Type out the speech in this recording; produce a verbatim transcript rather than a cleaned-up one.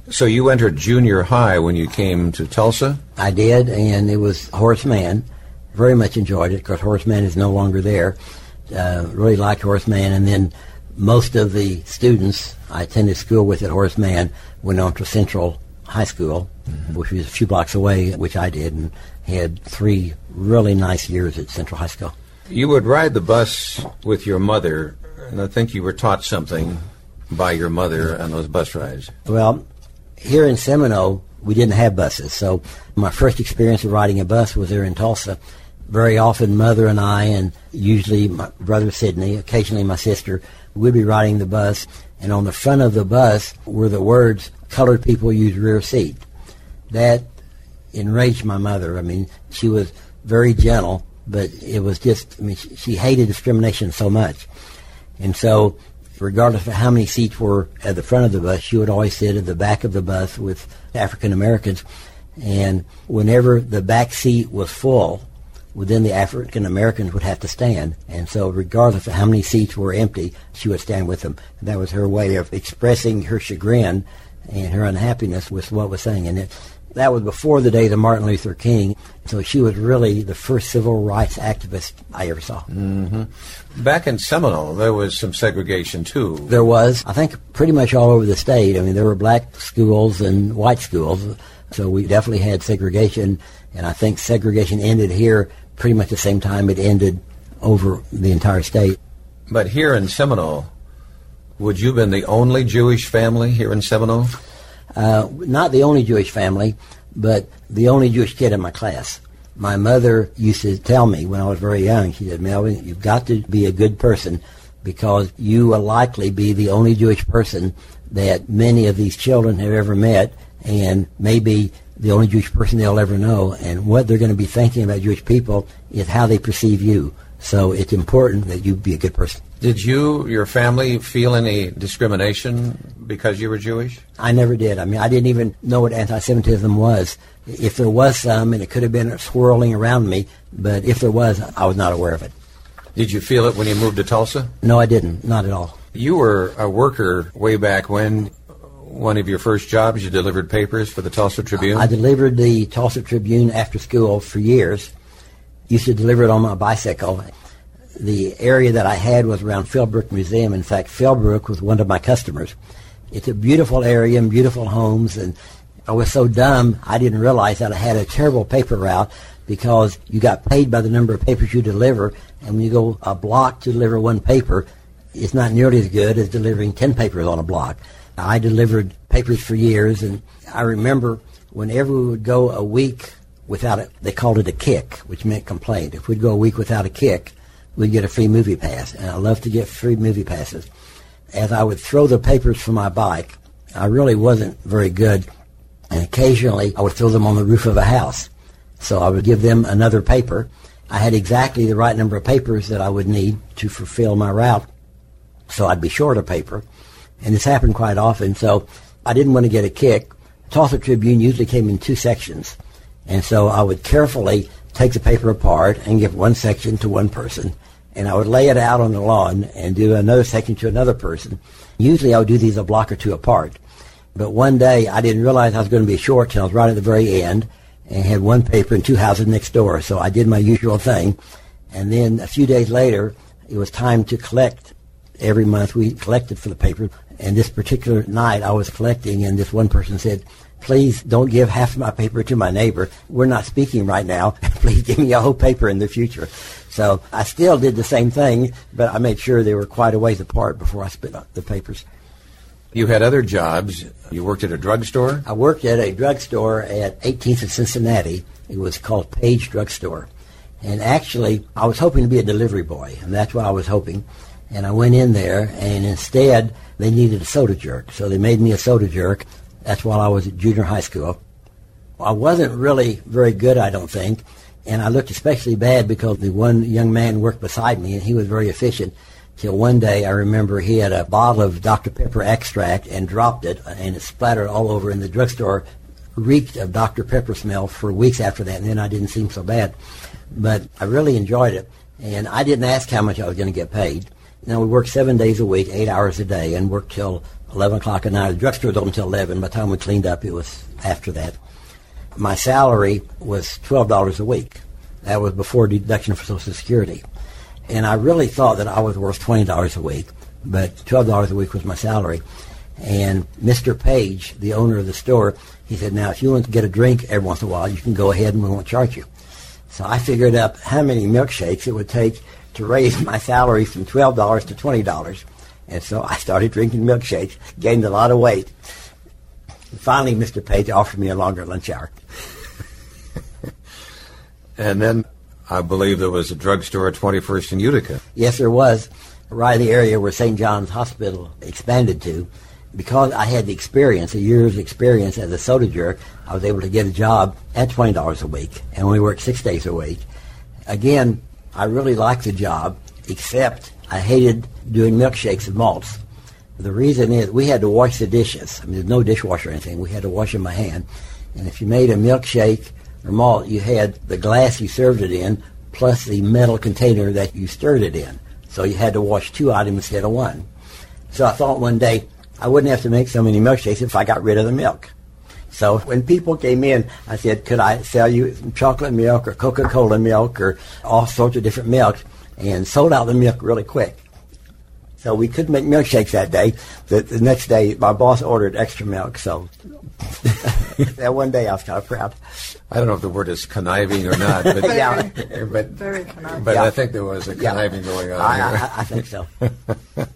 So you entered junior high when you came to Tulsa? I did, and it was Horace Mann. Very much enjoyed it because Horace Mann is no longer there. Uh, really liked Horace Mann, and then most of the students I attended school with at Horace Mann went on to Central High School, mm-hmm. which was a few blocks away, which I did, and had three really nice years at Central High School. You would ride the bus with your mother, and I think you were taught something by your mother on those bus rides. Well, here in Seminole, we didn't have buses, so my first experience of riding a bus was there in Tulsa. Very often, Mother and I, and usually my brother Sidney, occasionally my sister, would be riding the bus, and on the front of the bus were the words, "Colored people use rear seat." That enraged my mother. I mean, she was very gentle, but it was just, I mean, she, she hated discrimination so much. And so, regardless of how many seats were at the front of the bus, she would always sit at the back of the bus with African Americans. And whenever the back seat was full, well, then the African Americans would have to stand. And so regardless of how many seats were empty, she would stand with them. And that was her way of expressing her chagrin and her unhappiness with what was saying. And it, that was before the days of Martin Luther King. So she was really the first civil rights activist I ever saw. Mm-hmm. Back in Seminole, there was some segregation, too. There was. I think pretty much all over the state. I mean, there were black schools and white schools. So we definitely had segregation. And I think segregation ended here pretty much the same time it ended over the entire state. But here in Seminole, would you have been the only Jewish family here in Seminole? Uh, not the only Jewish family, but the only Jewish kid in my class. My mother used to tell me when I was very young, she said, "Melvin, you've got to be a good person because you will likely be the only Jewish person that many of these children have ever met, and maybe the only Jewish person they'll ever know, and what they're going to be thinking about Jewish people is how they perceive you. So it's important that you be a good person." Did you, your family, feel any discrimination because you were Jewish? I never did. I mean, I didn't even know what anti-Semitism was. If there was some, and it could have been swirling around me, but if there was, I was not aware of it. Did you feel it when you moved to Tulsa? No, I didn't. Not at all. You were a worker way back when. One of your first jobs, you delivered papers for the Tulsa Tribune? I delivered the Tulsa Tribune after school for years. Used to deliver it on my bicycle. The area that I had was around Philbrook Museum. In fact, Philbrook was one of my customers. It's a beautiful area and beautiful homes, and I was so dumb I didn't realize that I had a terrible paper route because you got paid by the number of papers you deliver, and when you go a block to deliver one paper, it's not nearly as good as delivering ten papers on a block. I delivered papers for years, and I remember whenever we would go a week without it, they called it a kick, which meant complaint. If we'd go a week without a kick, we'd get a free movie pass, and I love to get free movie passes. As I would throw the papers from my bike, I really wasn't very good, and occasionally I would throw them on the roof of a house. So I would give them another paper. I had exactly the right number of papers that I would need to fulfill my route, so I'd be short a paper. And this happened quite often, so I didn't want to get a kick. Tulsa Tribune usually came in two sections, and so I would carefully take the paper apart and give one section to one person, and I would lay it out on the lawn and do another section to another person. Usually I would do these a block or two apart, but one day I didn't realize I was going to be short until I was right at the very end and had one paper and two houses next door, so I did my usual thing. And then a few days later, it was time to collect. Every month we collected for the paper. And this particular night I was collecting, and this one person said, "Please don't give half of my paper to my neighbor. We're not speaking right now. Please give me a whole paper in the future." So I still did the same thing, but I made sure they were quite a ways apart before I split up the papers. You had other jobs. You worked at a drugstore? I worked at a drugstore at eighteenth and Cincinnati. It was called Page Drugstore. And actually, I was hoping to be a delivery boy, and that's what I was hoping. And I went in there, and instead, they needed a soda jerk. So they made me a soda jerk. That's while I was at junior high school. I wasn't really very good, I don't think. And I looked especially bad because the one young man worked beside me, and he was very efficient. Till one day, I remember he had a bottle of Doctor Pepper extract and dropped it, and it splattered all over in the drugstore. Reeked of Doctor Pepper smell for weeks after that, and then I didn't seem so bad. But I really enjoyed it, and I didn't ask how much I was going to get paid. Now, we worked seven days a week, eight hours a day, and worked till eleven o'clock at night. The drugstore was open until eleven. By the time we cleaned up, it was after that. My salary was twelve dollars a week. That was before deduction for Social Security. And I really thought that I was worth twenty dollars a week, but twelve dollars a week was my salary. And Mister Page, the owner of the store, he said, now, if you want to get a drink every once in a while, you can go ahead and we won't charge you. So I figured up how many milkshakes it would take to raise my salary from twelve dollars to twenty dollars. And so I started drinking milkshakes, gained a lot of weight. And finally, Mister Page offered me a longer lunch hour. And then I believe there was a drugstore at twenty-first and Utica. Yes, there was, right in the area where Saint John's Hospital expanded to. Because I had the experience, a year's experience as a soda jerk, I was able to get a job at twenty dollars a week, and we worked six days a week. Again, I really liked the job, except I hated doing milkshakes and malts. The reason is we had to wash the dishes. I mean, there's no dishwasher or anything. We had to wash them by hand. And if you made a milkshake or malt, you had the glass you served it in plus the metal container that you stirred it in. So you had to wash two items instead of one. So I thought one day, I wouldn't have to make so many milkshakes if I got rid of the milk. So when people came in, I said, could I sell you some chocolate milk or Coca-Cola milk or all sorts of different milks, and sold out the milk really quick. So we couldn't make milkshakes that day. The, the next day, my boss ordered extra milk, so that one day I was kind of proud. I don't know if the word is conniving or not, but, yeah, but, Very conniving. but Yeah. I think there was a conniving yeah. going on I, here. I, I think so.